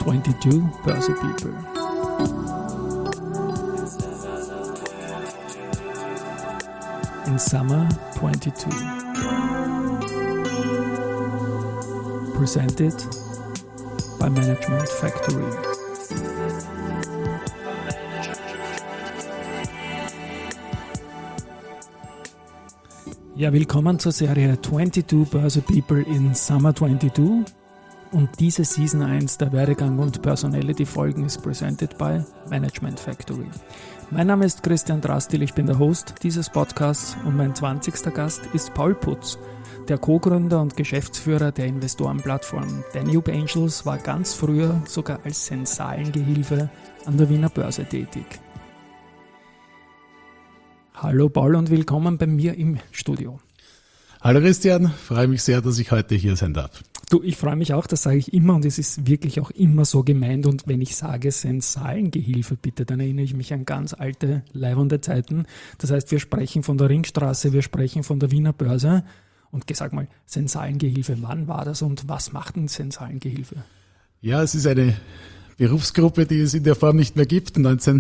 22 Börse People. In Summer 22. Presented by Management Factory. Ja, willkommen zur Serie 22 Börse People in Summer 22. Und diese Season 1 der Werdegang und Personality Folgen ist presented by Management Factory. Mein Name ist Christian Drastil, ich bin der Host dieses Podcasts und mein 20. Gast ist Paul Putz, der Co-Gründer und Geschäftsführer der Investorenplattform Danube Angels, war ganz früher sogar als Sensalengehilfe an der Wiener Börse tätig. Hallo Paul und willkommen bei mir im Studio. Hallo Christian, freue mich sehr, dass ich heute hier sein darf. Du, ich freue mich auch, das sage ich immer und es ist wirklich auch immer so gemeint. Und wenn ich sage Sensalengehilfe, bitte, dann erinnere ich mich an ganz alte, leibende Zeiten. Das heißt, wir sprechen von der Ringstraße, wir sprechen von der Wiener Börse. Und sag mal, Sensalengehilfe, wann war das und was macht ein Sensalengehilfe? Ja, es ist eine Berufsgruppe, die es in der Form nicht mehr gibt.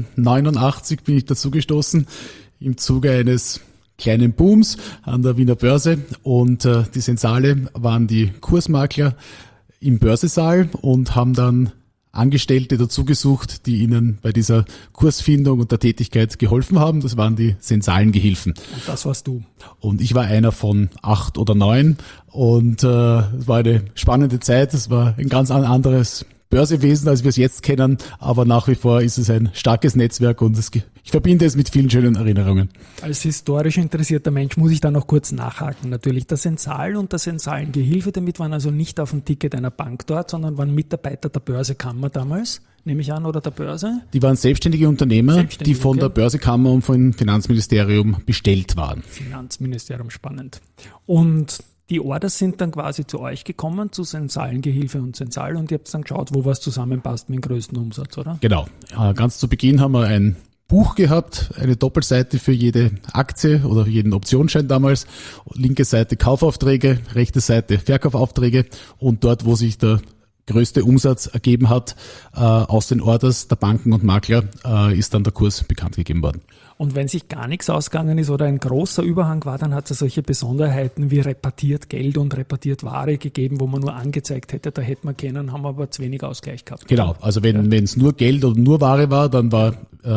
1989 bin ich dazu gestoßen im Zuge eines kleinen Booms an der Wiener Börse und die Sensale waren die Kursmakler im Börsesaal und haben dann Angestellte dazu gesucht, die ihnen bei dieser Kursfindung und der Tätigkeit geholfen haben. Das waren die Sensalengehilfen. Und das warst du. Und ich war einer von 8 oder 9 und es war eine spannende Zeit. Es war ein ganz anderes Börsewesen, als wir es jetzt kennen, aber nach wie vor ist es ein starkes Netzwerk und ich verbinde es mit vielen schönen Erinnerungen. Als historisch interessierter Mensch muss ich da noch kurz nachhaken. Natürlich der Sensal und der Sensalengehilfe, damit waren also nicht auf dem Ticket einer Bank dort, sondern waren Mitarbeiter der Börsekammer damals, nehme ich an, oder der Börse? Die waren selbstständige Unternehmer, die von der Börsekammer und vom Finanzministerium bestellt waren. Finanzministerium, spannend. Und die Orders sind dann quasi zu euch gekommen, zu Sensalengehilfe und Sensal, und ihr habt dann geschaut, wo was zusammenpasst mit dem größten Umsatz, oder? Genau. Ganz zu Beginn haben wir ein Buch gehabt, eine Doppelseite für jede Aktie oder jeden Optionsschein damals. Linke Seite Kaufaufträge, rechte Seite Verkaufaufträge und dort, wo sich der größte Umsatz ergeben hat aus den Orders der Banken und Makler, ist dann der Kurs bekannt gegeben worden. Und wenn sich gar nichts ausgegangen ist oder ein großer Überhang war, dann hat es solche Besonderheiten wie repartiert Geld und repartiert Ware gegeben, wo man nur angezeigt hätte, da hätte man können, haben wir aber zu wenig Ausgleich gehabt. Genau, also wenn es nur Geld oder nur Ware war, dann war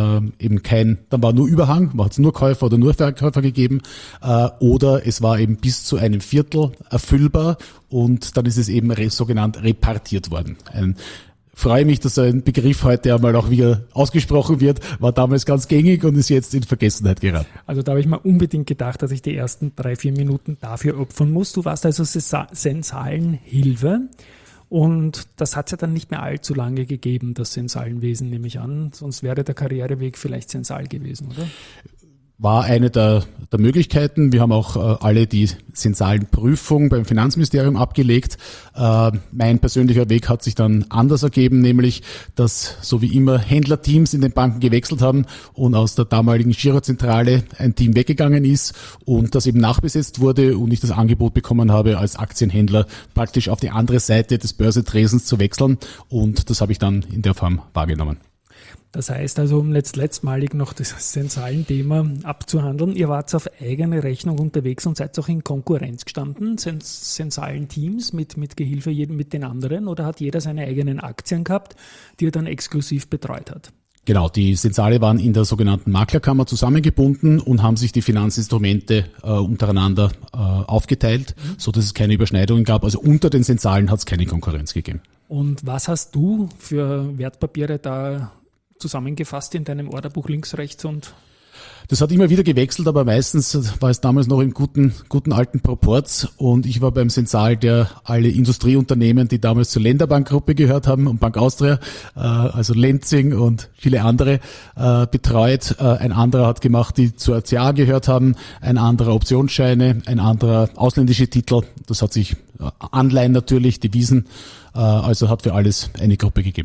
dann war nur Überhang, man hat es nur Käufer oder nur Verkäufer gegeben, oder es war eben bis zu einem Viertel erfüllbar und dann ist es eben sogenannt repartiert worden. Freue mich, dass so ein Begriff heute einmal auch wieder ausgesprochen wird, war damals ganz gängig und ist jetzt in Vergessenheit geraten. Also da habe ich mir unbedingt gedacht, dass ich die ersten 3-4 Minuten dafür opfern muss. Du warst also Sensalenhilfe und das hat es ja dann nicht mehr allzu lange gegeben, das Sensalenwesen, nehme ich an. Sonst wäre der Karriereweg vielleicht Sensal gewesen, oder? War eine der Möglichkeiten. Wir haben auch alle die Sensalenprüfung beim Finanzministerium abgelegt. Mein persönlicher Weg hat sich dann anders ergeben, nämlich, dass so wie immer Händlerteams in den Banken gewechselt haben und aus der damaligen Girozentrale ein Team weggegangen ist und das eben nachbesetzt wurde und ich das Angebot bekommen habe, als Aktienhändler praktisch auf die andere Seite des Börsetresens zu wechseln und das habe ich dann in der Form wahrgenommen. Das heißt also, um letztmalig noch das Sensalen-Thema abzuhandeln, ihr wart auf eigene Rechnung unterwegs und seid auch in Konkurrenz gestanden, Sensalen-Teams mit Gehilfe mit den anderen, oder hat jeder seine eigenen Aktien gehabt, die er dann exklusiv betreut hat? Genau, die Sensale waren in der sogenannten Maklerkammer zusammengebunden und haben sich die Finanzinstrumente untereinander aufgeteilt, so dass es keine Überschneidungen gab. Also unter den Sensalen hat es keine Konkurrenz gegeben. Und was hast du für Wertpapiere da zusammengefasst in deinem Orderbuch links, rechts und? Das hat immer wieder gewechselt, aber meistens war es damals noch in guten alten Proports und ich war beim Sensal, der alle Industrieunternehmen, die damals zur Länderbank-Gruppe gehört haben und Bank Austria, also Lenzing und viele andere, betreut. Ein anderer hat gemacht, die zur RCA gehört haben, ein anderer Optionsscheine, ein anderer ausländische Titel. Das hat sich Anleihen natürlich, Devisen, also hat für alles eine Gruppe gegeben.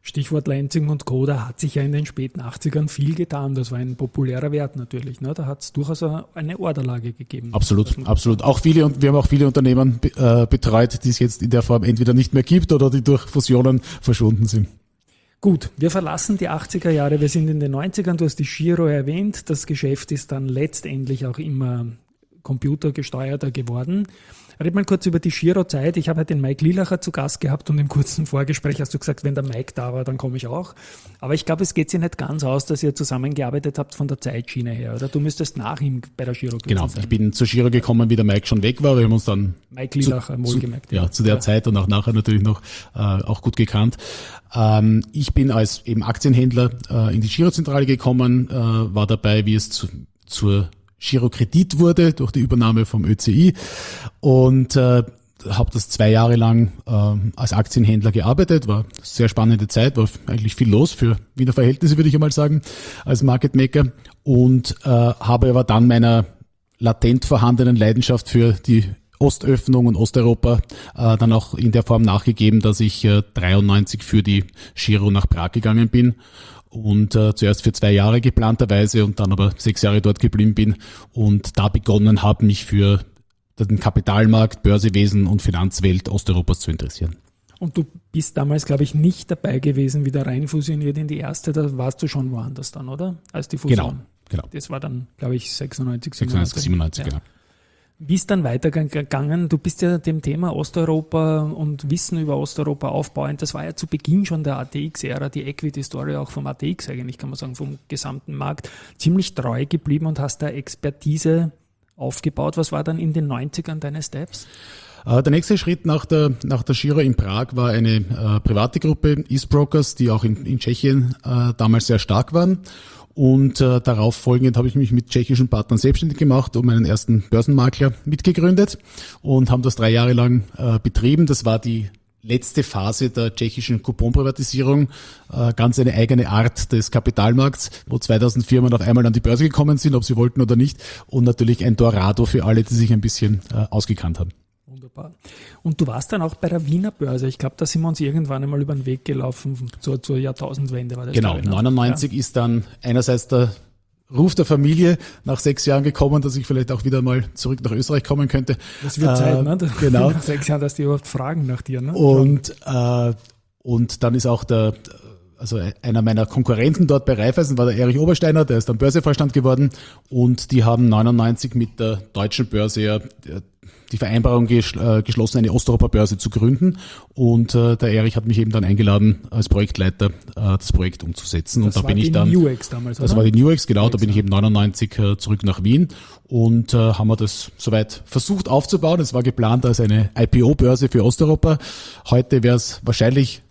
Stichwort Lansing und Co., da hat sich ja in den späten 80ern viel getan. Das war ein populärer Wert natürlich. Ne? Da hat es durchaus eine Orderlage gegeben. Absolut. Auch viele, und wir haben auch viele Unternehmen betreut, die es jetzt in der Form entweder nicht mehr gibt oder die durch Fusionen verschwunden sind. Gut, wir verlassen die 80er Jahre, wir sind in den 90ern, du hast die Giro erwähnt, das Geschäft ist dann letztendlich auch immer computergesteuerter geworden. Red mal kurz über die Giro-Zeit. Ich habe halt den Mike Lilacher zu Gast gehabt und im kurzen Vorgespräch hast du gesagt, wenn der Mike da war, dann komme ich auch. Aber ich glaube, es geht sich nicht ganz aus, dass ihr zusammengearbeitet habt von der Zeitschiene her, oder? Du müsstest nach ihm bei der Giro gewesen sein. Ich bin zur Giro gekommen, wie der Mike schon weg war. Wir haben uns dann Mike Lilacher, wohlgemerkt. Zu der Zeit und auch nachher natürlich noch auch gut gekannt. Ich bin als eben Aktienhändler in die Girozentrale gekommen, war dabei, wie es zur Girokredit wurde durch die Übernahme vom ÖCI und habe das 2 Jahre lang als Aktienhändler gearbeitet, war eine sehr spannende Zeit, war eigentlich viel los für Wiener Verhältnisse, würde ich einmal sagen, als Market Maker und habe aber dann meiner latent vorhandenen Leidenschaft für die Ostöffnung und Osteuropa dann auch in der Form nachgegeben, dass ich 93 für die Giro nach Prag gegangen bin. Und zuerst für 2 Jahre geplanterweise und dann aber 6 Jahre dort geblieben bin und da begonnen habe, mich für den Kapitalmarkt, Börsewesen und Finanzwelt Osteuropas zu interessieren. Und du bist damals, glaube ich, nicht dabei gewesen, wie der Rhein fusioniert in die erste, da warst du schon woanders dann, oder? Als die Fusion. Genau. Das war dann, glaube ich, 96, 97, genau. Wie ist dann weitergegangen? Du bist ja dem Thema Osteuropa und Wissen über Osteuropa aufbauend. Das war ja zu Beginn schon der ATX-Ära, die Equity-Story auch vom ATX eigentlich, kann man sagen, vom gesamten Markt, ziemlich treu geblieben und hast da Expertise aufgebaut. Was war dann in den 90ern deine Steps? Der nächste Schritt nach der Giro in Prag war eine private Gruppe, Eastbrokers, die auch in Tschechien damals sehr stark waren. Und darauf folgend habe ich mich mit tschechischen Partnern selbstständig gemacht und meinen ersten Börsenmakler mitgegründet und haben das 3 Jahre lang betrieben. Das war die letzte Phase der tschechischen Couponprivatisierung, ganz eine eigene Art des Kapitalmarkts, wo 2000 Firmen auf einmal an die Börse gekommen sind, ob sie wollten oder nicht. Und natürlich ein Dorado für alle, die sich ein bisschen ausgekannt haben. Wunderbar. Und du warst dann auch bei der Wiener Börse. Ich glaube, da sind wir uns irgendwann einmal über den Weg gelaufen zur Jahrtausendwende. War das, genau, 99 ist dann einerseits der Ruf der Familie nach 6 Jahren gekommen, dass ich vielleicht auch wieder mal zurück nach Österreich kommen könnte. Das wird Zeit, ne? Genau. Nach 6 Jahren, dass die überhaupt fragen nach dir. Ne? Und dann ist auch einer meiner Konkurrenten dort bei Raiffeisen war der Erich Obersteiner, der ist dann Börsevorstand geworden und die haben 99 mit der deutschen Börse ja die Vereinbarung geschlossen, eine Osteuropa-Börse zu gründen und der Erich hat mich eben dann eingeladen, als Projektleiter das Projekt umzusetzen. Das und da bin ich dann. Das war die Nuex damals, oder? Das war die Nuex, genau. Da bin ich eben 99 zurück nach Wien und haben wir das soweit versucht aufzubauen. Es war geplant als eine IPO-Börse für Osteuropa. Heute wäre es wahrscheinlich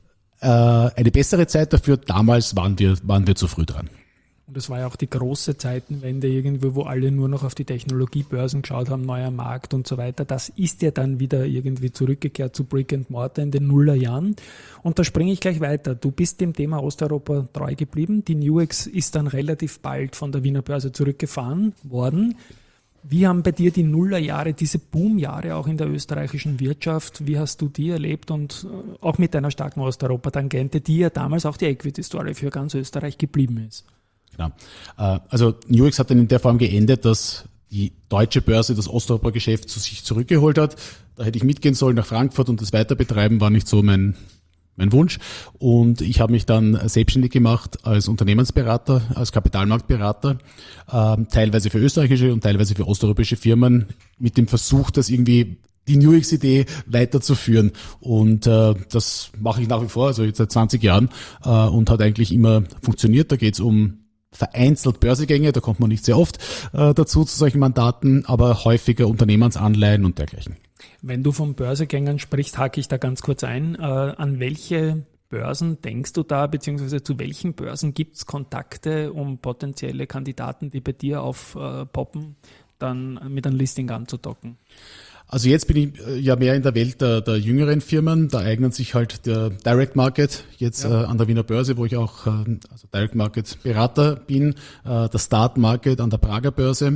eine bessere Zeit dafür. Damals waren wir zu früh dran. Und es war ja auch die große Zeitenwende irgendwie, wo alle nur noch auf die Technologiebörsen geschaut haben, neuer Markt und so weiter. Das ist ja dann wieder irgendwie zurückgekehrt zu Brick and Mortar in den Nullerjahren. Und da springe ich gleich weiter. Du bist dem Thema Osteuropa treu geblieben. Die Nuex ist dann relativ bald von der Wiener Börse zurückgefahren worden. Wie haben bei dir die Nullerjahre, diese Boomjahre auch in der österreichischen Wirtschaft, wie hast du die erlebt und auch mit deiner starken Osteuropa-Tangente, die ja damals auch die Equity-Story für ganz Österreich geblieben ist? Genau. Also Nuex hat dann in der Form geendet, dass die deutsche Börse das Osteuropa-Geschäft zu sich zurückgeholt hat. Da hätte ich mitgehen sollen nach Frankfurt und das weiter betreiben, war nicht so mein Wunsch. Und ich habe mich dann selbstständig gemacht als Unternehmensberater, als Kapitalmarktberater, teilweise für österreichische und teilweise für osteuropäische Firmen, mit dem Versuch, das irgendwie die Nuex-Idee weiterzuführen. Und das mache ich nach wie vor, also jetzt seit 20 Jahren und hat eigentlich immer funktioniert. Da geht es um vereinzelt Börsegänge, da kommt man nicht sehr oft dazu zu solchen Mandaten, aber häufiger Unternehmensanleihen und dergleichen. Wenn du von Börsegängern sprichst, hake ich da ganz kurz ein. An welche Börsen denkst du da, beziehungsweise zu welchen Börsen gibt es Kontakte, um potenzielle Kandidaten, die bei dir aufpoppen, dann mit einem Listing anzudocken? Also jetzt bin ich ja mehr in der Welt der jüngeren Firmen. Da eignet sich halt der Direct Market jetzt an der Wiener Börse, wo ich auch Direct Market Berater bin, der Start Market an der Prager Börse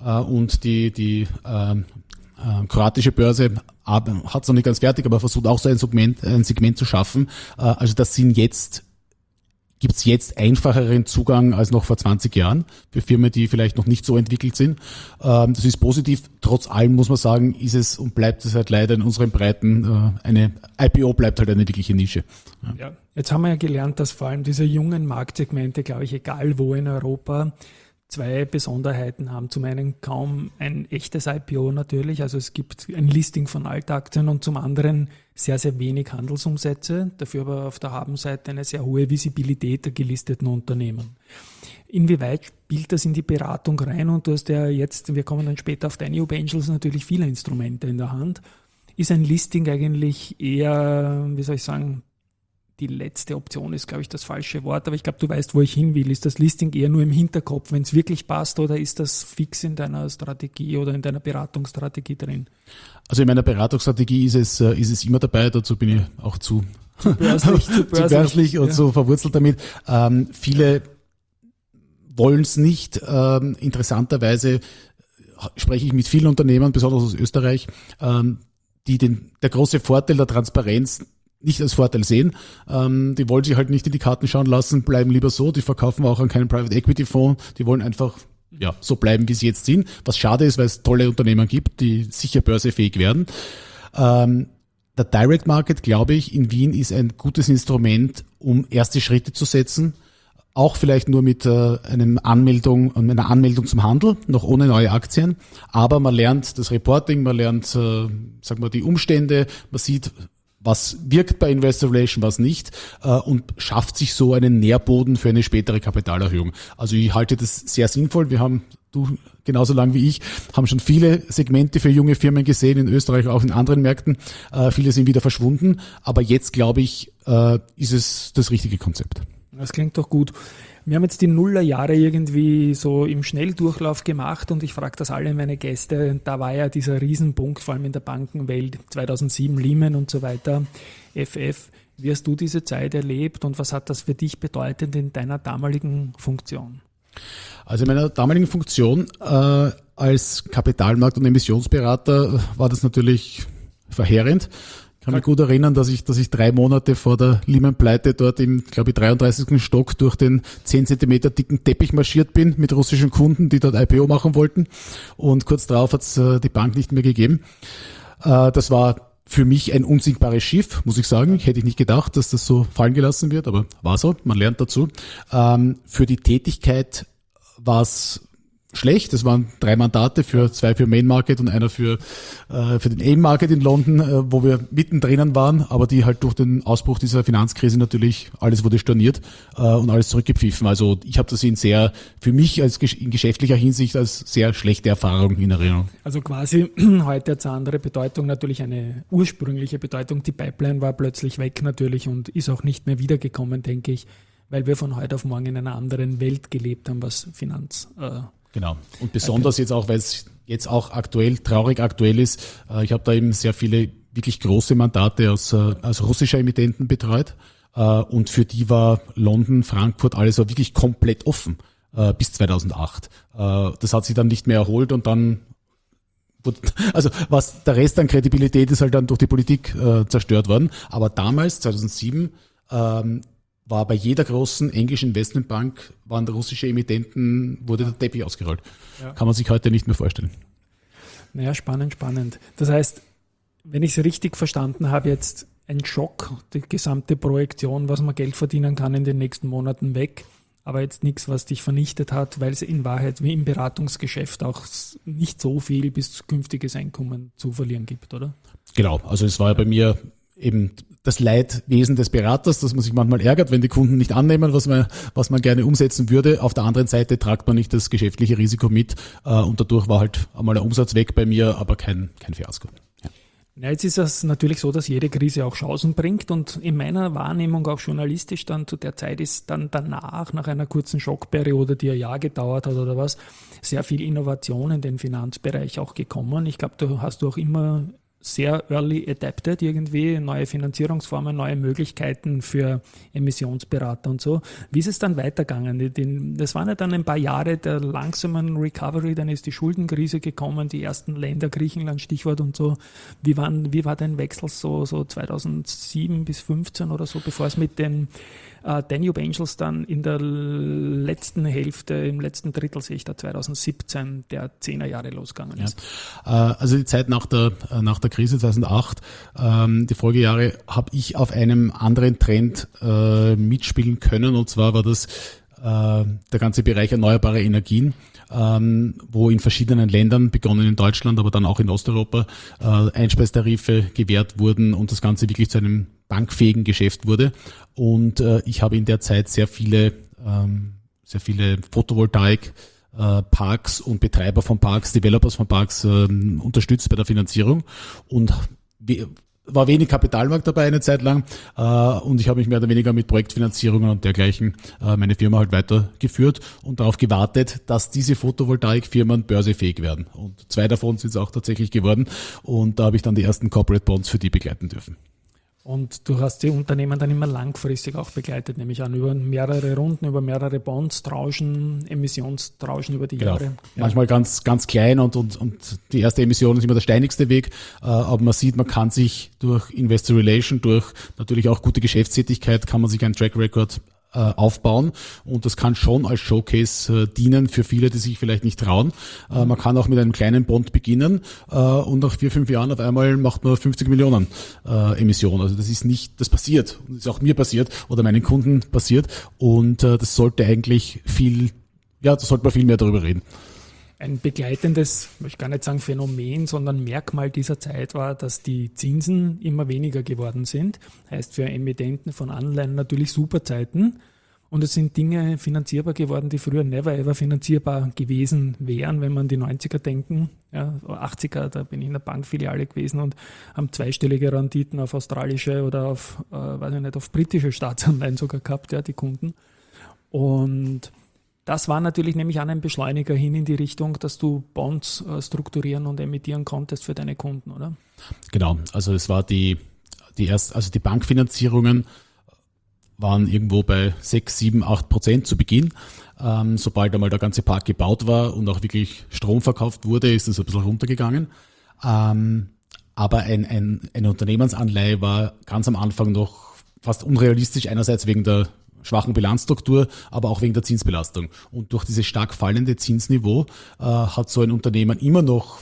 und die kroatische Börse hat es noch nicht ganz fertig, aber versucht auch so ein Segment zu schaffen. Also das sind jetzt gibt es jetzt einfacheren Zugang als noch vor 20 Jahren für Firmen, die vielleicht noch nicht so entwickelt sind. Das ist positiv. Trotz allem muss man sagen, ist es und bleibt es halt leider in unseren Breiten eine IPO bleibt halt eine wirkliche Nische. Ja. Jetzt haben wir ja gelernt, dass vor allem diese jungen Marktsegmente, glaube ich, egal wo in Europa, zwei Besonderheiten haben. Zum einen kaum ein echtes IPO natürlich, also es gibt ein Listing von Altaktien und zum anderen sehr, sehr wenig Handelsumsätze, dafür aber auf der Habenseite eine sehr hohe Visibilität der gelisteten Unternehmen. Inwieweit spielt das in die Beratung rein? Und du hast ja jetzt, wir kommen dann später auf deine New Angels, natürlich viele Instrumente in der Hand. Ist ein Listing eigentlich eher, wie soll ich sagen, die letzte Option ist, glaube ich, das falsche Wort, aber ich glaube, du weißt, wo ich hin will. Ist das Listing eher nur im Hinterkopf, wenn es wirklich passt, oder ist das fix in deiner Strategie oder in deiner Beratungsstrategie drin? Also in meiner Beratungsstrategie ist es immer dabei, dazu bin ich auch zu börslich und so verwurzelt damit. Viele wollen es nicht. Interessanterweise spreche ich mit vielen Unternehmern, besonders aus Österreich, die der große Vorteil der Transparenz nicht als Vorteil sehen. Die wollen sich halt nicht in die Karten schauen lassen, bleiben lieber so. Die verkaufen auch an keinen Private Equity Fonds. Die wollen einfach so bleiben, wie sie jetzt sind. Was schade ist, weil es tolle Unternehmen gibt, die sicher börsefähig werden. Der Direct Market, glaube ich, in Wien ist ein gutes Instrument, um erste Schritte zu setzen. Auch vielleicht nur mit einer Anmeldung zum Handel, noch ohne neue Aktien. Aber man lernt das Reporting, man lernt, die Umstände, man sieht, was wirkt bei Investor Relation, was nicht, und schafft sich so einen Nährboden für eine spätere Kapitalerhöhung. Also ich halte das sehr sinnvoll. Du genauso lang wie ich, haben schon viele Segmente für junge Firmen gesehen, in Österreich, auch in anderen Märkten. Viele sind wieder verschwunden, aber jetzt, glaube ich, ist es das richtige Konzept. Das klingt doch gut. Wir haben jetzt die Nullerjahre irgendwie so im Schnelldurchlauf gemacht und ich frage das alle meine Gäste. Da war ja dieser Riesenpunkt, vor allem in der Bankenwelt, 2007 Lehman und so weiter, FF. Wie hast du diese Zeit erlebt und was hat das für dich bedeutet in deiner damaligen Funktion? Also in meiner damaligen Funktion als Kapitalmarkt- und Emissionsberater war das natürlich verheerend. Ich kann mich gut erinnern, dass ich 3 Monate vor der Lehman-Pleite dort im, glaube ich, 33. Stock durch den 10 Zentimeter dicken Teppich marschiert bin mit russischen Kunden, die dort IPO machen wollten. Und kurz darauf hat es die Bank nicht mehr gegeben. Das war für mich ein unsinkbares Schiff, muss ich sagen. Hätte ich nicht gedacht, dass das so fallen gelassen wird, aber war so. Man lernt dazu. Für die Tätigkeit war es schlecht. Das waren 3 Mandate, 2 für Main Market und einer für den AIM Market in London, wo wir mittendrin waren, aber die halt durch den Ausbruch dieser Finanzkrise natürlich, alles wurde storniert und alles zurückgepfiffen. Also ich habe das für mich als in geschäftlicher Hinsicht als sehr schlechte Erfahrung in Erinnerung. Also quasi heute hat es eine andere Bedeutung, natürlich eine ursprüngliche Bedeutung. Die Pipeline war plötzlich weg natürlich und ist auch nicht mehr wiedergekommen, denke ich, weil wir von heute auf morgen in einer anderen Welt gelebt haben, was Finanz Genau. Und besonders jetzt auch, weil es jetzt auch traurig aktuell ist. Ich habe da eben sehr viele wirklich große Mandate aus russischer Emittenten betreut. Und für die war London, Frankfurt, alles war wirklich komplett offen bis 2008. Das hat sich dann nicht mehr erholt und dann was der Rest an Kredibilität ist halt dann durch die Politik zerstört worden. Aber damals, 2007, war bei jeder großen englischen Investmentbank, waren der russische Emittenten, wurde der Teppich ausgerollt. Ja. Kann man sich heute nicht mehr vorstellen. Naja, spannend. Das heißt, wenn ich es richtig verstanden habe, jetzt ein Schock, die gesamte Projektion, was man Geld verdienen kann in den nächsten Monaten weg, aber jetzt nichts, was dich vernichtet hat, weil es in Wahrheit wie im Beratungsgeschäft auch nicht so viel bis künftiges Einkommen zu verlieren gibt, oder? Genau, also es war ja bei mir eben das Leidwesen des Beraters, dass man sich manchmal ärgert, wenn die Kunden nicht annehmen, was man gerne umsetzen würde. Auf der anderen Seite tragt man nicht das geschäftliche Risiko mit und dadurch war halt einmal der Umsatz weg bei mir, aber kein Fiasko. Ja. Ja, jetzt ist es natürlich so, dass jede Krise auch Chancen bringt und in meiner Wahrnehmung auch journalistisch dann zu der Zeit ist dann danach, nach einer kurzen Schockperiode, die ein Jahr gedauert hat oder was, sehr viel Innovation in den Finanzbereich auch gekommen. Ich glaube, du hast auch immer sehr early adapted irgendwie, neue Finanzierungsformen, neue Möglichkeiten für Emissionsberater und so. Wie ist es dann weitergegangen? Das waren ja dann ein paar Jahre der langsamen Recovery, dann ist die Schuldenkrise gekommen, die ersten Länder, Griechenland, Stichwort und so. Wie war dein Wechsel so 2007 bis 2015 oder so, bevor es mit den Danube Angels dann in der letzten Hälfte, im letzten Drittel sehe ich da 2017 der 10er Jahre losgegangen ist. Ja. Also die Zeit nach der Krise 2008, die Folgejahre, habe ich auf einem anderen Trend mitspielen können, und zwar war das der ganze Bereich erneuerbare Energien, wo in verschiedenen Ländern, begonnen in Deutschland, aber dann auch in Osteuropa, Einspeistarife gewährt wurden und das Ganze wirklich zu einem bankfähigen Geschäft wurde. Und ich habe in der Zeit sehr viele Photovoltaik Parks und Betreiber von Parks, Developers von Parks unterstützt bei der Finanzierung und war wenig Kapitalmarkt dabei eine Zeit lang und ich habe mich mehr oder weniger mit Projektfinanzierungen und dergleichen meine Firma halt weitergeführt und darauf gewartet, dass diese Photovoltaikfirmen börsefähig werden. Und 2 davon sind es auch tatsächlich geworden und da habe ich dann die ersten Corporate Bonds für die begleiten dürfen. Und du hast die Unternehmen dann immer langfristig auch begleitet, nehme ich an, über mehrere Runden, über mehrere Bonds, Tranchen, Emissionstranchen über die Jahre. Ja. Manchmal ganz, ganz klein und die erste Emission ist immer der steinigste Weg, aber man sieht, man kann sich durch Investor Relation, durch natürlich auch gute Geschäftstätigkeit, kann man sich einen Track Record aufbauen und das kann schon als Showcase dienen für viele, die sich vielleicht nicht trauen. Man kann auch mit einem kleinen Bond beginnen und nach 4-5 Jahren auf einmal macht man 50 Millionen Emissionen. Also das passiert und ist auch mir passiert oder meinen Kunden passiert und das sollte eigentlich da sollte man viel mehr darüber reden. Ein begleitendes, ich möchte gar nicht sagen Phänomen, sondern Merkmal dieser Zeit war, dass die Zinsen immer weniger geworden sind. Heißt für Emittenten von Anleihen natürlich super Zeiten. Und es sind Dinge finanzierbar geworden, die früher never ever finanzierbar gewesen wären, wenn man die 90er denken. Ja, 80er, da bin ich in der Bankfiliale gewesen und haben zweistellige Renditen auf australische oder auf britische Staatsanleihen sogar gehabt, ja, die Kunden. Und das war natürlich nämlich an ein Beschleuniger hin in die Richtung, dass du Bonds strukturieren und emittieren konntest für deine Kunden, oder? Genau, also es war die Bankfinanzierungen waren irgendwo bei 6, 7, 8% zu Beginn. Sobald einmal der ganze Park gebaut war und auch wirklich Strom verkauft wurde, ist das ein bisschen runtergegangen. Aber eine Unternehmensanleihe war ganz am Anfang noch fast unrealistisch, einerseits wegen der schwachen Bilanzstruktur, aber auch wegen der Zinsbelastung. Und durch dieses stark fallende Zinsniveau hat so ein Unternehmen immer noch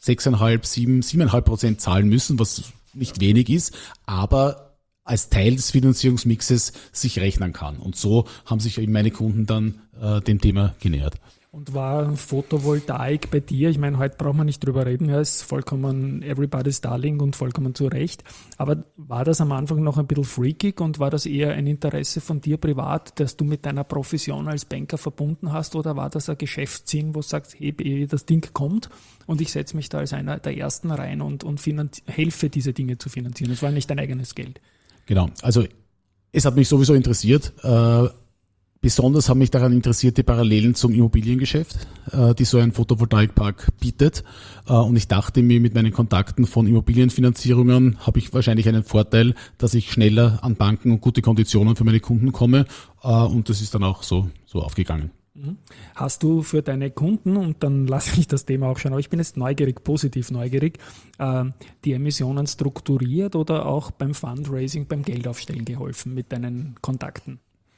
6,5, 7,5% zahlen müssen, was nicht wenig ist, aber als Teil des Finanzierungsmixes sich rechnen kann. Und so haben sich eben meine Kunden dann dem Thema genähert. Und war Photovoltaik bei dir, ich meine, heute braucht man nicht drüber reden, ja, ist vollkommen everybody's darling und vollkommen zu Recht, aber war das am Anfang noch ein bisschen freakig und war das eher ein Interesse von dir privat, das du mit deiner Profession als Banker verbunden hast, oder war das ein Geschäftssinn, wo du sagst, hey, das Ding kommt und ich setze mich da als einer der Ersten rein und helfe, diese Dinge zu finanzieren? Das war nicht dein eigenes Geld. Genau, also es hat mich sowieso interessiert. Besonders haben mich daran interessiert die Parallelen zum Immobiliengeschäft, die so ein Photovoltaikpark bietet. Und ich dachte mir, mit meinen Kontakten von Immobilienfinanzierungen habe ich wahrscheinlich einen Vorteil, dass ich schneller an Banken und gute Konditionen für meine Kunden komme. Und das ist dann auch so aufgegangen. Hast du für deine Kunden, und dann lasse ich das Thema auch schauen, aber ich bin jetzt positiv neugierig, die Emissionen strukturiert oder auch beim Fundraising, beim Geldaufstellen geholfen mit deinen Kontakten?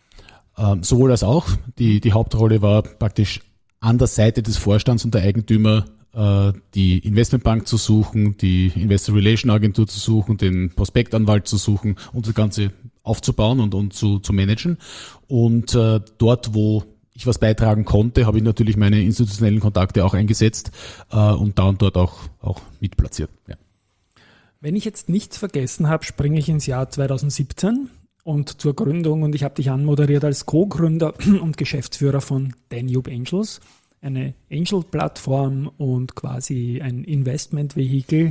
Sowohl als auch. Die Hauptrolle war praktisch an der Seite des Vorstands und der Eigentümer die Investmentbank zu suchen, die Investor Relation Agentur zu suchen, den Prospektanwalt zu suchen und das Ganze aufzubauen und zu managen. Und dort, wo ich was beitragen konnte, habe ich natürlich meine institutionellen Kontakte auch eingesetzt und da und dort auch mitplatziert. Ja. Wenn ich jetzt nichts vergessen habe, springe ich ins Jahr 2017. Und zur Gründung, und ich habe dich anmoderiert als Co-Gründer und Geschäftsführer von Danube Angels, eine Angel-Plattform und quasi ein Investment-Vehikel.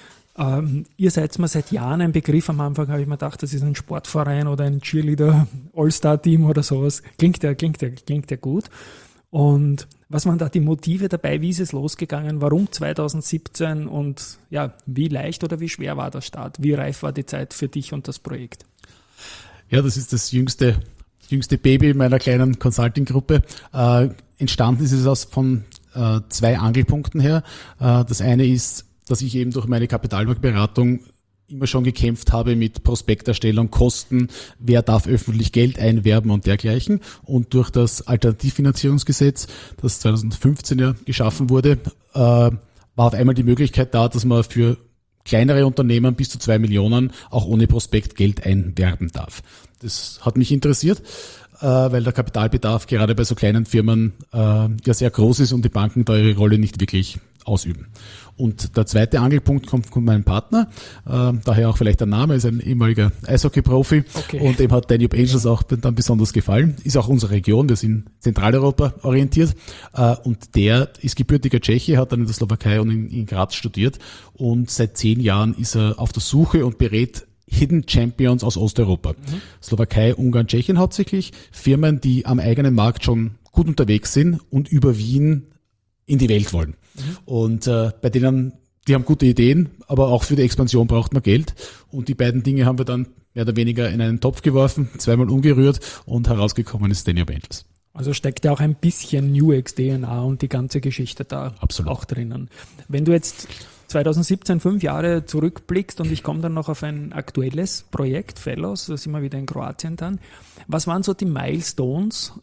Ihr seid mir seit Jahren ein Begriff. Am Anfang habe ich mir gedacht, das ist ein Sportverein oder ein Cheerleader-All-Star-Team oder sowas. Klingt ja gut. Und was waren da die Motive dabei? Wie ist es losgegangen? Warum 2017? Und ja, wie leicht oder wie schwer war der Start? Wie reif war die Zeit für dich und das Projekt? Ja, das ist das jüngste Baby meiner kleinen Consulting-Gruppe. Entstanden ist es von 2 Angelpunkten her. Das eine ist, dass ich eben durch meine Kapitalmarktberatung immer schon gekämpft habe mit Prospekterstellung, Kosten, wer darf öffentlich Geld einwerben und dergleichen. Und durch das Alternativfinanzierungsgesetz, das 2015 ja geschaffen wurde, war auf einmal die Möglichkeit da, dass man für kleinere Unternehmen bis zu 2 Millionen auch ohne Prospekt Geld einwerben darf. Das hat mich interessiert, weil der Kapitalbedarf gerade bei so kleinen Firmen ja sehr groß ist und die Banken da ihre Rolle nicht wirklich ausüben. Und der zweite Angelpunkt kommt von meinem Partner, daher auch vielleicht der Name, ist ein ehemaliger Eishockey-Profi, okay. Und dem hat Danube Angels auch dann besonders gefallen. Ist auch unsere Region, wir sind Zentraleuropa orientiert, und der ist gebürtiger Tscheche, hat dann in der Slowakei und in Graz studiert und seit 10 Jahren ist er auf der Suche und berät Hidden Champions aus Osteuropa. Slowakei, Ungarn, Tschechien hauptsächlich, Firmen, die am eigenen Markt schon gut unterwegs sind und über Wien in die Welt wollen. Und bei denen, die haben gute Ideen, aber auch für die Expansion braucht man Geld. Und die beiden Dinge haben wir dann mehr oder weniger in einen Topf geworfen, zweimal umgerührt und herausgekommen ist Danube Angels. Also steckt ja auch ein bisschen Nuix-DNA und die ganze Geschichte da Absolut. Auch drinnen. Wenn du jetzt 2017 5 Jahre zurückblickst und ich komme dann noch auf ein aktuelles Projekt, Fellows, da sind wir wieder in Kroatien dann. Was waren so die Milestones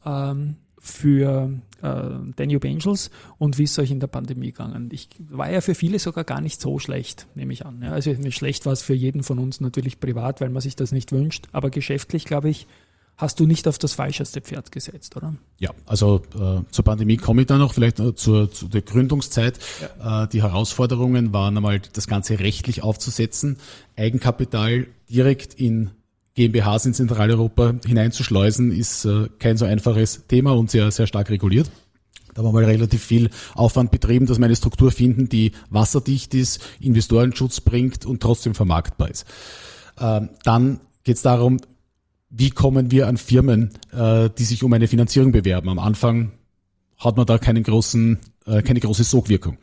für Danube Angels und wie ist es euch in der Pandemie gegangen? War ja für viele sogar gar nicht so schlecht, nehme ich an. Ja, also nicht schlecht war es für jeden von uns natürlich privat, weil man sich das nicht wünscht, aber geschäftlich, glaube ich, hast du nicht auf das falscheste Pferd gesetzt, oder? Ja, also zur Pandemie komme ich dann noch, vielleicht zu der Gründungszeit. Ja. Die Herausforderungen waren einmal, das Ganze rechtlich aufzusetzen, Eigenkapital direkt in GmbHs in Zentraleuropa hineinzuschleusen, ist kein so einfaches Thema und sehr, sehr stark reguliert. Da haben wir mal relativ viel Aufwand betrieben, dass wir eine Struktur finden, die wasserdicht ist, Investorenschutz bringt und trotzdem vermarktbar ist. Dann geht es darum, wie kommen wir an Firmen, die sich um eine Finanzierung bewerben. Am Anfang hat man da keine große Sogwirkung.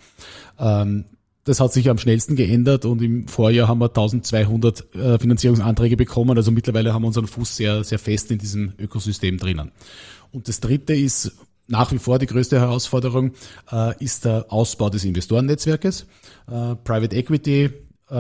Das hat sich am schnellsten geändert und im Vorjahr haben wir 1200 Finanzierungsanträge bekommen. Also mittlerweile haben wir unseren Fuß sehr, sehr fest in diesem Ökosystem drinnen. Und das dritte ist nach wie vor die größte Herausforderung, ist der Ausbau des Investorennetzwerkes. Private Equity,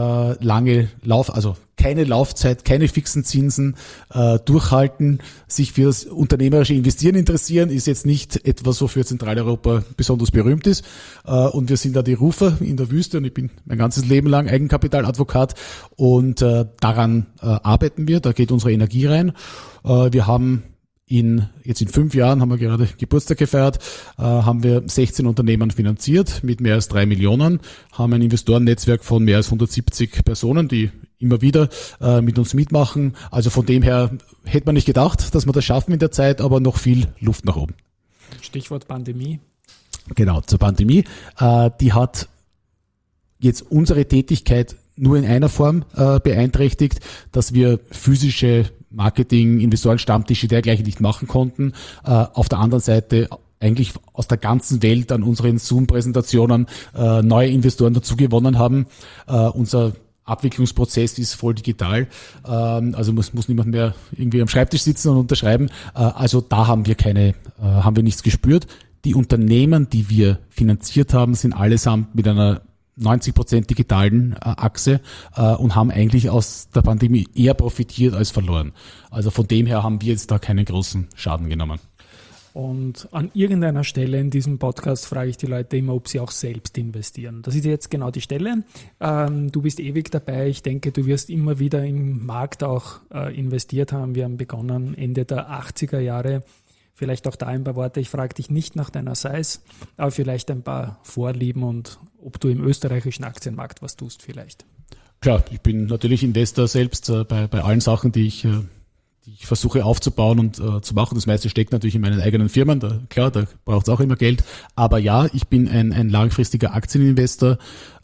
also keine Laufzeit, keine fixen Zinsen, durchhalten, sich für das unternehmerische Investieren interessieren, ist jetzt nicht etwas, wofür Zentraleuropa besonders berühmt ist. Und wir sind da die Rufer in der Wüste und ich bin mein ganzes Leben lang Eigenkapitaladvokat und daran arbeiten wir, da geht unsere Energie rein. Wir haben jetzt in 5 Jahren, haben wir gerade Geburtstag gefeiert, haben wir 16 Unternehmen finanziert mit mehr als 3 Millionen, haben ein Investorennetzwerk von mehr als 170 Personen, die immer wieder mit uns mitmachen. Also von dem her hätte man nicht gedacht, dass wir das schaffen in der Zeit, aber noch viel Luft nach oben. Stichwort Pandemie. Genau, zur Pandemie. Die hat jetzt unsere Tätigkeit nur in einer Form beeinträchtigt, dass wir physische Marketing, Investorenstammtische dergleichen nicht machen konnten. Auf der anderen Seite eigentlich aus der ganzen Welt an unseren Zoom-Präsentationen neue Investoren dazu gewonnen haben. Unser Abwicklungsprozess ist voll digital, also muss niemand mehr irgendwie am Schreibtisch sitzen und unterschreiben. Also da haben wir nichts gespürt. Die Unternehmen, die wir finanziert haben, sind allesamt mit einer 90% digitalen Achse und haben eigentlich aus der Pandemie eher profitiert als verloren. Also von dem her haben wir jetzt da keinen großen Schaden genommen. Und an irgendeiner Stelle in diesem Podcast frage ich die Leute immer, ob sie auch selbst investieren. Das ist jetzt genau die Stelle. Du bist ewig dabei. Ich denke, du wirst immer wieder im Markt auch investiert haben. Wir haben begonnen Ende der 80er Jahre. Vielleicht auch da ein paar Worte. Ich frage dich nicht nach deiner Size, aber vielleicht ein paar Vorlieben und ob du im österreichischen Aktienmarkt was tust vielleicht. Klar, ich bin natürlich Investor selbst bei allen Sachen, die ich versuche aufzubauen und zu machen. Das meiste steckt natürlich in meinen eigenen Firmen. Da braucht es auch immer Geld. Aber ja, ich bin ein langfristiger Aktieninvestor,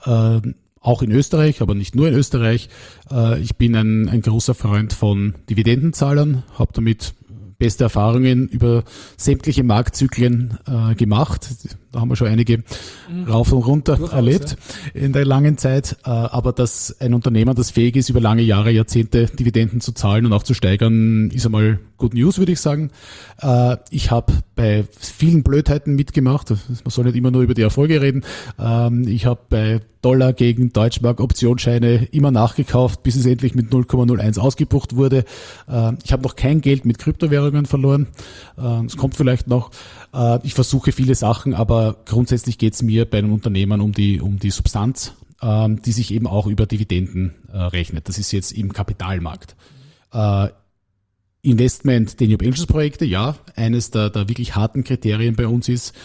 auch in Österreich, aber nicht nur in Österreich. Ich bin ein großer Freund von Dividendenzahlern, habe damit beste Erfahrungen über sämtliche Marktzyklen gemacht. Da haben wir schon einige rauf und runter erlebt in der langen Zeit. Aber dass ein Unternehmen, das fähig ist, über lange Jahre, Jahrzehnte Dividenden zu zahlen und auch zu steigern, ist einmal Good News, würde ich sagen. Ich habe bei vielen Blödheiten mitgemacht. Man soll nicht immer nur über die Erfolge reden. Ich habe bei Dollar gegen Deutschmark Optionsscheine immer nachgekauft, bis es endlich mit 0,01 ausgebucht wurde. Ich habe noch kein Geld mit Kryptowährungen verloren. Es kommt vielleicht noch. Ich versuche viele Sachen, aber grundsätzlich geht es mir bei einem Unternehmen um die Substanz, die sich eben auch über Dividenden rechnet. Das ist jetzt im Kapitalmarkt. Investment Danube Angels Projekte, ja, eines der wirklich harten Kriterien bei uns ist,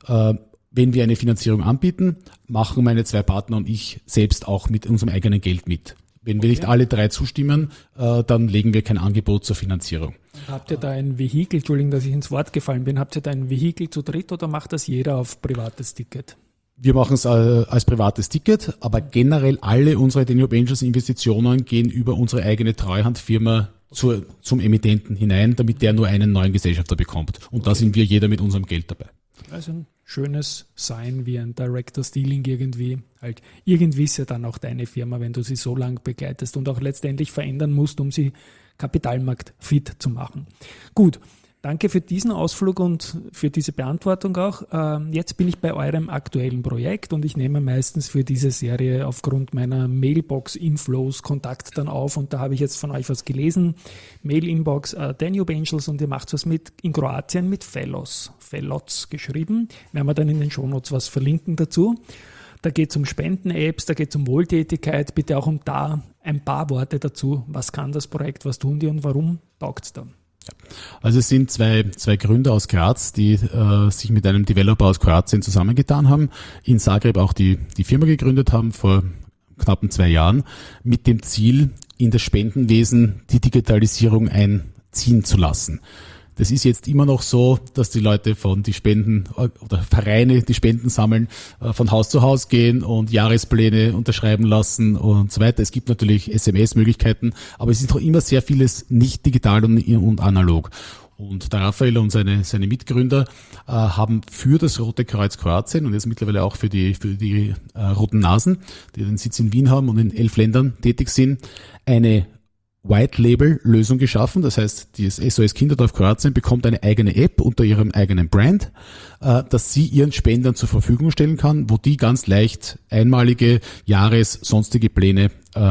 wenn wir eine Finanzierung anbieten, machen meine 2 Partner und ich selbst auch mit unserem eigenen Geld mit. Wenn wir nicht alle 3 zustimmen, dann legen wir kein Angebot zur Finanzierung. Habt ihr da ein Vehikel, Entschuldigung, dass ich ins Wort gefallen bin, habt ihr da ein Vehikel zu dritt oder macht das jeder auf privates Ticket? Wir machen es als privates Ticket, aber generell alle unsere Danube Angels Investitionen gehen über unsere eigene Treuhandfirma zum Emittenten hinein, damit der nur einen neuen Gesellschafter bekommt. Und da sind wir jeder mit unserem Geld dabei. Also ein schönes Sein wie ein Director's Dealing irgendwie. Halt, irgendwie ist ja dann auch deine Firma, wenn du sie so lang begleitest und auch letztendlich verändern musst, um sie kapitalmarktfit zu machen. Gut, danke für diesen Ausflug und für diese Beantwortung auch. Jetzt bin ich bei eurem aktuellen Projekt und ich nehme meistens für diese Serie aufgrund meiner Mailbox-Inflows Kontakt dann auf und da habe ich jetzt von euch was gelesen. Mail-Inbox Danube Angels und ihr macht was mit in Kroatien mit Fellows geschrieben. Werden wir dann in den Shownotes was verlinken dazu. Da geht es um Spenden-Apps, da geht es um Wohltätigkeit. Bitte auch da ein paar Worte dazu. Was kann das Projekt, was tun die und warum taugt es da? Also es sind zwei Gründer aus Graz, die sich mit einem Developer aus Kroatien zusammengetan haben, in Zagreb auch die Firma gegründet haben vor knappen 2 Jahren, mit dem Ziel, in das Spendenwesen die Digitalisierung einziehen zu lassen. Das ist jetzt immer noch so, dass die Leute von die Spenden oder Vereine, die Spenden sammeln, von Haus zu Haus gehen und Jahrespläne unterschreiben lassen und so weiter. Es gibt natürlich SMS-Möglichkeiten, aber es ist noch immer sehr vieles nicht digital und analog. Und der Raphael und seine Mitgründer haben für das Rote Kreuz Kroatien und jetzt mittlerweile auch für die Roten Nasen, die den Sitz in Wien haben und in 11 Ländern tätig sind, eine White-Label-Lösung geschaffen. Das heißt, das SOS Kinderdorf Kroatien bekommt eine eigene App unter ihrem eigenen Brand, dass sie ihren Spendern zur Verfügung stellen kann, wo die ganz leicht einmalige sonstige Pläne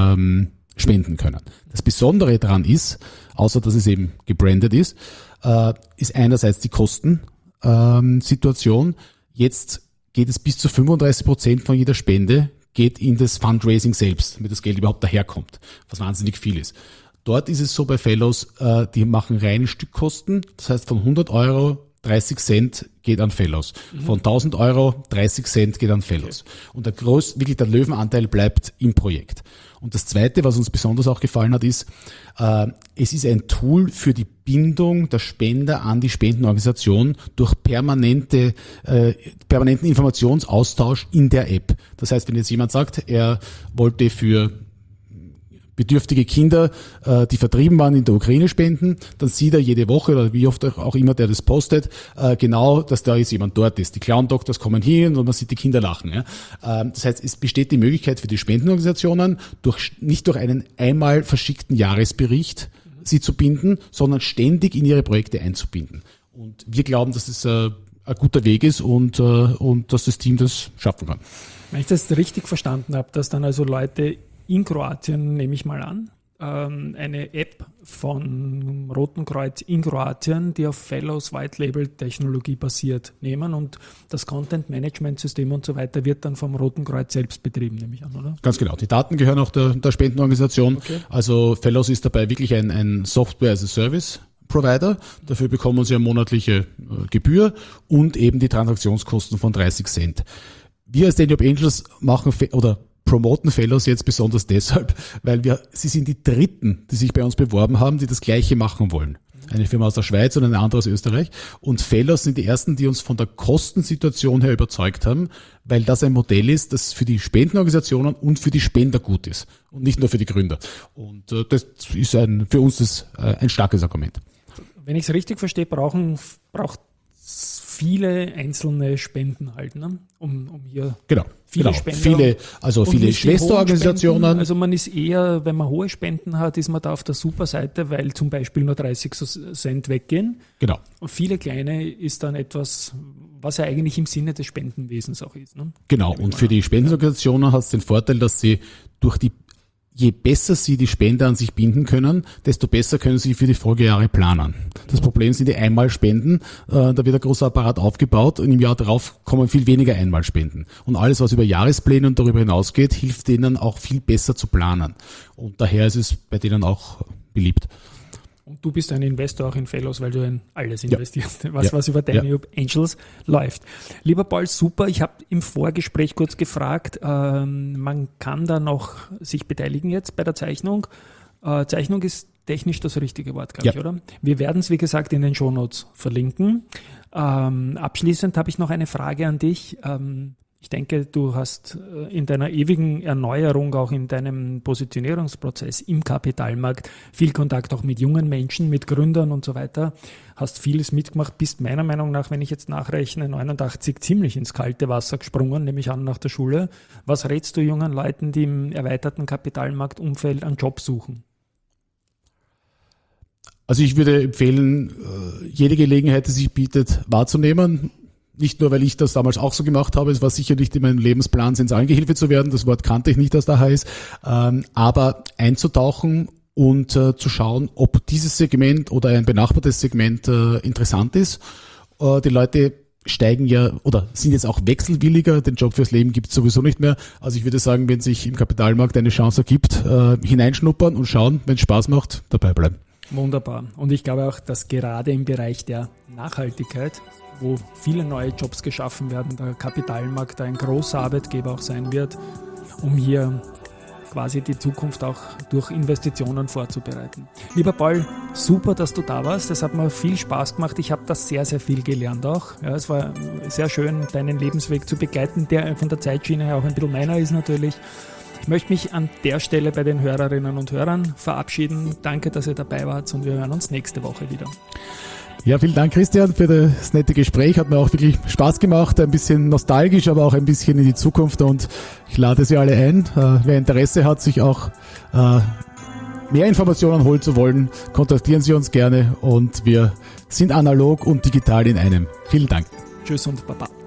spenden können. Das Besondere daran ist, außer dass es eben gebrandet ist einerseits die Kostensituation. Jetzt geht es bis zu 35% von jeder Spende geht in das Fundraising selbst, damit das Geld überhaupt daherkommt, was wahnsinnig viel ist. Dort ist es so bei Fellows, die machen reine Stückkosten, das heißt von 100 Euro 30 Cent geht an Fellows. Von 1000 Euro 30 Cent geht an Fellows. Und wirklich der Löwenanteil bleibt im Projekt. Und das Zweite, was uns besonders auch gefallen hat, ist, es ist ein Tool für die Bindung der Spender an die Spendenorganisation durch permanenten Informationsaustausch in der App. Das heißt, wenn jetzt jemand sagt, er wollte für bedürftige Kinder, die vertrieben waren, in der Ukraine spenden, dann sieht er jede Woche oder wie oft auch immer der das postet, genau, dass da jetzt jemand dort ist. Die Clown-Doktors kommen hin und man sieht die Kinder lachen. Ja. Das heißt, es besteht die Möglichkeit für die Spendenorganisationen, nicht durch einen einmal verschickten Jahresbericht sie zu binden, sondern ständig in ihre Projekte einzubinden. Und wir glauben, dass es ein guter Weg ist und dass das Team das schaffen kann. Wenn ich das richtig verstanden habe, dass dann also Leute in Kroatien, nehme ich mal an, eine App von Roten Kreuz in Kroatien, die auf Fellows White Label Technologie basiert, nehmen und das Content Management System und so weiter wird dann vom Roten Kreuz selbst betrieben, nehme ich an, oder? Ganz genau. Die Daten gehören auch der Spendenorganisation. Okay. Also Fellows ist dabei wirklich ein Software as a Service Provider. Dafür bekommen sie eine monatliche Gebühr und eben die Transaktionskosten von 30 Cent. Wir als Danube Angels promoten Fellows jetzt besonders deshalb, weil sie sind die Dritten, die sich bei uns beworben haben, die das Gleiche machen wollen. Eine Firma aus der Schweiz und eine andere aus Österreich. Und Fellows sind die Ersten, die uns von der Kostensituation her überzeugt haben, weil das ein Modell ist, das für die Spendenorganisationen und für die Spender gut ist und nicht nur für die Gründer. Und das ist für uns ein starkes Argument. Wenn ich es richtig verstehe, braucht viele einzelne Spenden halt, ne? um hier Genau. viele Spender. Viele Schwesterorganisationen. Spenden. Also man ist eher, wenn man hohe Spenden hat, ist man da auf der super Seite, weil zum Beispiel nur 30 Cent weggehen. Genau. Und viele kleine ist dann etwas, was ja eigentlich im Sinne des Spendenwesens auch ist. Ne? Genau. Und für die Spendenorganisationen hat es den Vorteil, dass sie je besser sie die Spender an sich binden können, desto besser können sie für die Folgejahre planen. Das Problem sind die Einmalspenden. Da wird ein großer Apparat aufgebaut und im Jahr darauf kommen viel weniger Einmalspenden. Und alles, was über Jahrespläne und darüber hinausgeht, hilft denen auch viel besser zu planen. Und daher ist es bei denen auch beliebt. Und du bist ein Investor auch in Fellows, weil du in alles investierst, was über Dyneup Angels läuft. Lieber Paul, super. Ich habe im Vorgespräch kurz gefragt, man kann da noch sich beteiligen jetzt bei der Zeichnung. Zeichnung ist technisch das richtige Wort, glaube ich, oder? Wir werden es, wie gesagt, in den Shownotes verlinken. Abschließend habe ich noch eine Frage an dich. Ich denke, du hast in deiner ewigen Erneuerung, auch in deinem Positionierungsprozess im Kapitalmarkt, viel Kontakt auch mit jungen Menschen, mit Gründern und so weiter. Hast vieles mitgemacht, bist meiner Meinung nach, wenn ich jetzt nachrechne, 89 ziemlich ins kalte Wasser gesprungen, nehme ich an, nach der Schule. Was rätst du jungen Leuten, die im erweiterten Kapitalmarktumfeld einen Job suchen? Also ich würde empfehlen, jede Gelegenheit, die sich bietet, wahrzunehmen. Nicht nur, weil ich das damals auch so gemacht habe, es war sicher nicht in meinem Lebensplan, Sensalengehilfe zu werden, das Wort kannte ich nicht, dass da heißt, aber einzutauchen und zu schauen, ob dieses Segment oder ein benachbartes Segment interessant ist. Die Leute steigen ja oder sind jetzt auch wechselwilliger, den Job fürs Leben gibt es sowieso nicht mehr. Also ich würde sagen, wenn sich im Kapitalmarkt eine Chance ergibt, hineinschnuppern und schauen, wenn es Spaß macht, dabei bleiben. Wunderbar. Und ich glaube auch, dass gerade im Bereich der Nachhaltigkeit, wo viele neue Jobs geschaffen werden, der Kapitalmarkt ein großer Arbeitgeber auch sein wird, um hier quasi die Zukunft auch durch Investitionen vorzubereiten. Lieber Paul, super, dass du da warst. Es hat mir viel Spaß gemacht. Ich habe da sehr, sehr viel gelernt auch. Ja, es war sehr schön, deinen Lebensweg zu begleiten, der von der Zeitschiene her auch ein bisschen meiner ist natürlich. Ich möchte mich an der Stelle bei den Hörerinnen und Hörern verabschieden. Danke, dass ihr dabei wart und wir hören uns nächste Woche wieder. Ja, vielen Dank, Christian, für das nette Gespräch. Hat mir auch wirklich Spaß gemacht, ein bisschen nostalgisch, aber auch ein bisschen in die Zukunft und ich lade Sie alle ein. Wer Interesse hat, sich auch mehr Informationen holen zu wollen, kontaktieren Sie uns gerne und wir sind analog und digital in einem. Vielen Dank. Tschüss und Baba.